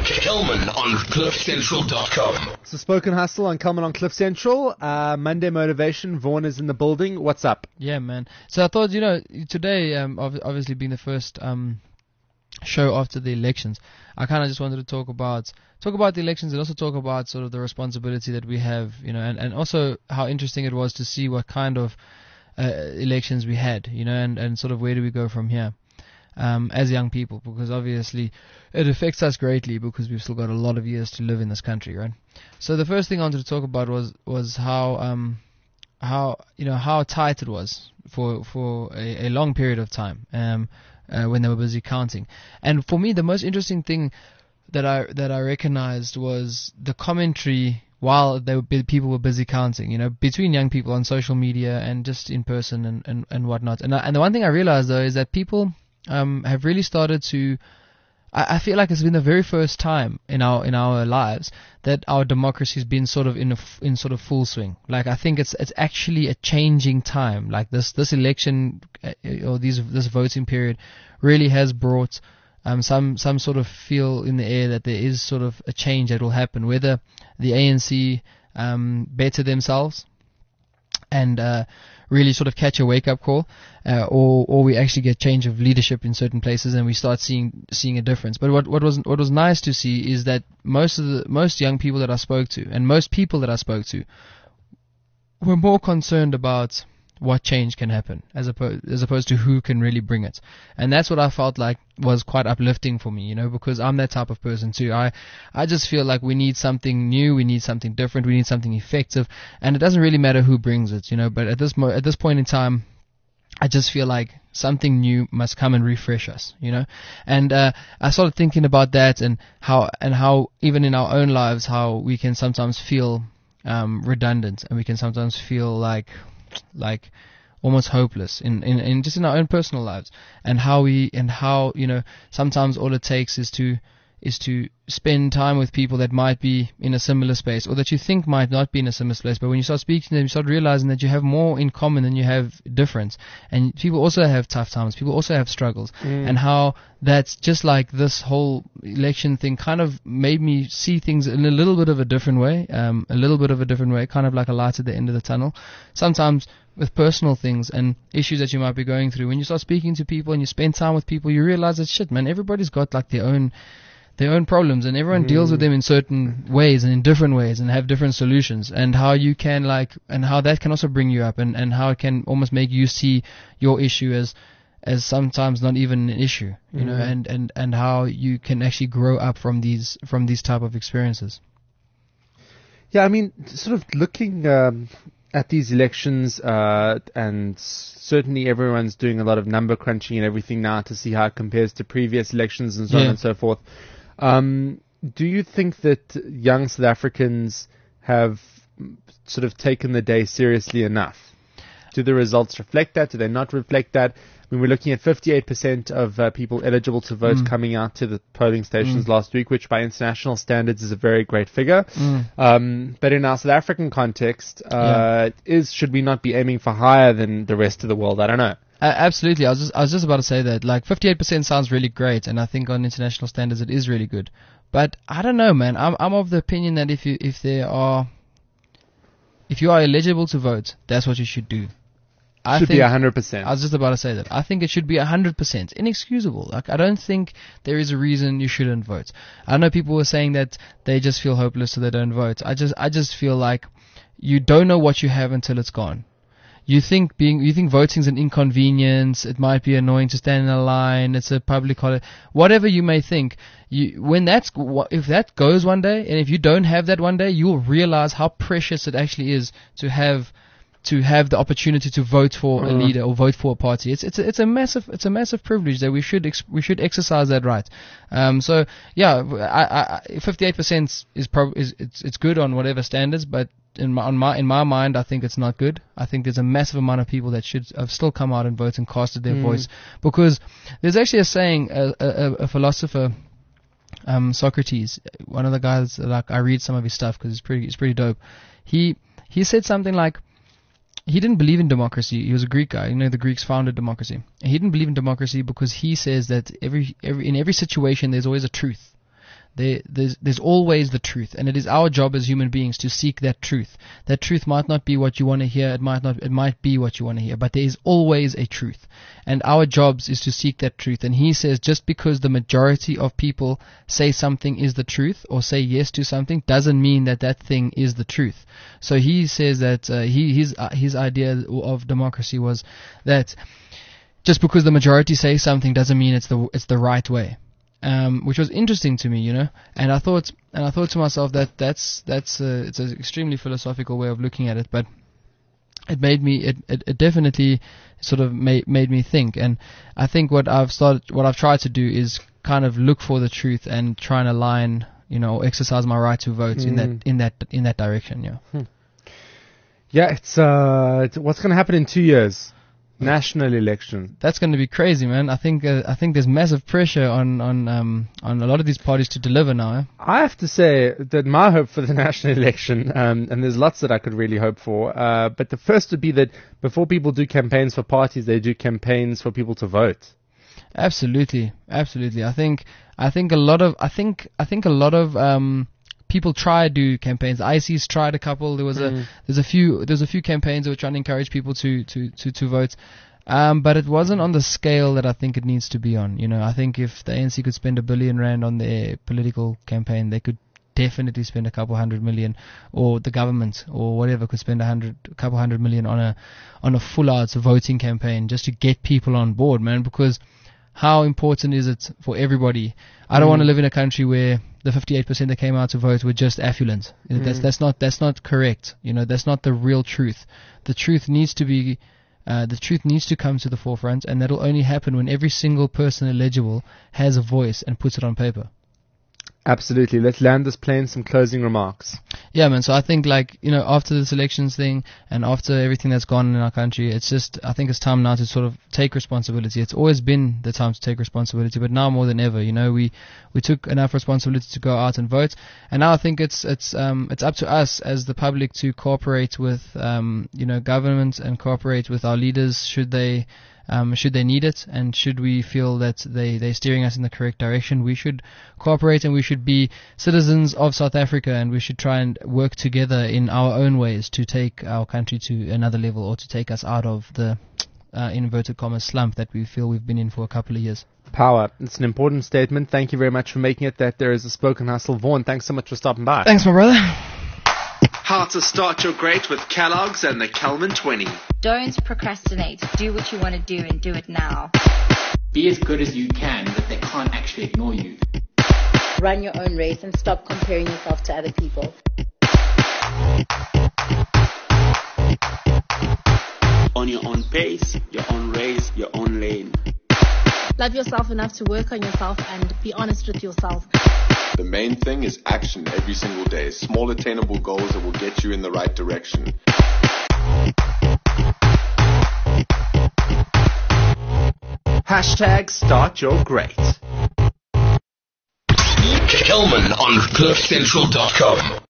Kelman on CliffCentral.com. It's the Spoken Hustle on Kelman on Cliff Central. Monday Motivation. Vaughan is in the building. What's up? Yeah, man. So I thought, today, obviously being the first show after the elections, I kind of just wanted to talk about the elections and also talk about sort of the responsibility that we have, and also how interesting it was to see what kind of elections we had, and sort of where do we go from here. As young people, because obviously it affects us greatly because we've still got a lot of years to live in this country, right? So the first thing I wanted to talk about was how tight it was for a long period of time when they were busy counting. And for me, the most interesting thing that I recognized was the commentary while people were busy counting, between young people on social media and just in person and whatnot. And the one thing I realized though is that people have really started to. I feel like it's been the very first time in our lives that our democracy has been sort of in sort of full swing. Like I think it's actually a changing time. Like this election or this voting period really has brought some sort of feel in the air that there is sort of a change that will happen. Whether the ANC better themselves and really sort of catch a wake-up call, or we actually get change of leadership in certain places and we start seeing a difference. But what was nice to see is that most young people that I spoke to and most people that I spoke to were more concerned about what change can happen as opposed to who can really bring it. And that's what I felt like was quite uplifting for me, because I'm that type of person too. I just feel like we need something new, we need something different, we need something effective, and it doesn't really matter who brings it, but at this point in time, I just feel like something new must come and refresh us, and I started thinking about that and how even in our own lives, how we can sometimes feel redundant and we can sometimes feel like almost hopeless in just in our own personal lives, and how sometimes all it takes is to spend time with people that might be in a similar space or that you think might not be in a similar space, but when you start speaking to them, you start realizing that you have more in common than you have difference, and people also have tough times, people also have struggles, and how that's just like this whole election thing kind of made me see things in a little bit of a different way, kind of like a light at the end of the tunnel. Sometimes with personal things and issues that you might be going through, when you start speaking to people and you spend time with people, you realize that shit, man, everybody's got like their own problems, and everyone deals with them in certain ways and in different ways and have different solutions, and how you can and how that can also bring you up, and how it can almost make you see your issue as sometimes not even an issue, and how you can actually grow up from these type of experiences. Yeah, I mean, sort of looking at these elections, and certainly everyone's doing a lot of number crunching and everything now to see how it compares to previous elections and so on and so forth. Do you think that young South Africans have sort of taken the day seriously enough? Do the results reflect that? Do they not reflect that? I mean, we're looking at 58% of people eligible to vote coming out to the polling stations last week, which by international standards is a very great figure. But in our South African context, should we not be aiming for higher than the rest of the world? I don't know. Absolutely. I was just about to say that, like, 58% sounds really great, and I think on international standards it is really good. But I don't know, man. I'm of the opinion that if you are eligible to vote, that's what you should do. I think 100%. I was just about to say that. I think it should be 100%. Inexcusable. Like, I don't think there is a reason you shouldn't vote. I know people were saying that they just feel hopeless so they don't vote. I just feel like you don't know what you have until it's gone. You think voting is an inconvenience. It might be annoying to stand in a line. It's a public holiday. Whatever you may think, if that goes one day, and if you don't have that one day, you will realize how precious it actually is to have the opportunity to vote for a leader or vote for a party. It's a massive privilege that we should exercise that right. So yeah, 58% is good on whatever standards, but in my mind, I think it's not good. I think there's a massive amount of people that should have still come out and voted and casted their voice, because there's actually a saying, a philosopher, Socrates, one of the guys, like, I read some of his stuff because it's pretty dope. He said something like, he didn't believe in democracy. He was a Greek guy. The Greeks founded democracy. And he didn't believe in democracy because he says that in every situation there's always a truth. there's always the truth, and it is our job as human beings to seek that truth. That truth might not be what you want to hear, it might be what you want to hear, but there is always a truth, and our jobs is to seek that truth. And he says just because the majority of people say something is the truth or say yes to something doesn't mean that that thing is the truth. So he says that his idea of democracy was that just because the majority say something doesn't mean it's the right way. Which was interesting to me, and I thought to myself that it's an extremely philosophical way of looking at it, but it definitely sort of made me think. And I think what I've tried to do is kind of look for the truth and try and align, exercise my right to vote in that direction. Yeah. Yeah, it's what's going to happen in 2 years. National election. That's going to be crazy, man. I think there's massive pressure on a lot of these parties to deliver now. I have to say that my hope for the national election, and there's lots that I could really hope for, but the first would be that before people do campaigns for parties, they do campaigns for people to vote. Absolutely. I think a lot of people try to do campaigns. IC's tried a couple. There's a few campaigns that were trying to encourage people to vote, but it wasn't on the scale that I think it needs to be on. I think if the ANC could spend R1 billion on their political campaign, they could definitely spend a couple $100 million, or the government or whatever could spend a couple $100 million on a full-out voting campaign just to get people on board, man. Because how important is it for everybody? I don't want to live in a country where the 58% that came out to vote were just affluent. That's not correct. That's not the real truth. The truth needs to come to the forefront, and that'll only happen when every single person eligible has a voice and puts it on paper. Absolutely. Let's land this plane. Some closing remarks. Yeah, man. So I think, after this elections thing and after everything that's gone on in our country, I think it's time now to sort of take responsibility. It's always been the time to take responsibility, but now more than ever, we took enough responsibility to go out and vote, and now I think it's up to us as the public to cooperate with, government and cooperate with our leaders should they need it, and should we feel that they're steering us in the correct direction, we should cooperate, and we should be citizens of South Africa, and we should try and work together in our own ways to take our country to another level, or to take us out of the inverted commas slump that we feel we've been in for a couple of years. Power. It's an important statement. Thank you very much for making it. That there is a spoken hustle. Vaughan, thanks so much for stopping by. Thanks, my brother. How to start your great with Kellogg's and the Kelman 20. Don't procrastinate. Do what you want to do and do it now. Be as good as you can, but they can't actually ignore you. Run your own race and stop comparing yourself to other people. On your own pace, your own race, your own lane. Love yourself enough to work on yourself and be honest with yourself. The main thing is action every single day. Small attainable goals that will get you in the right direction. Hashtag start your great. Kelman on CliffCentral.com.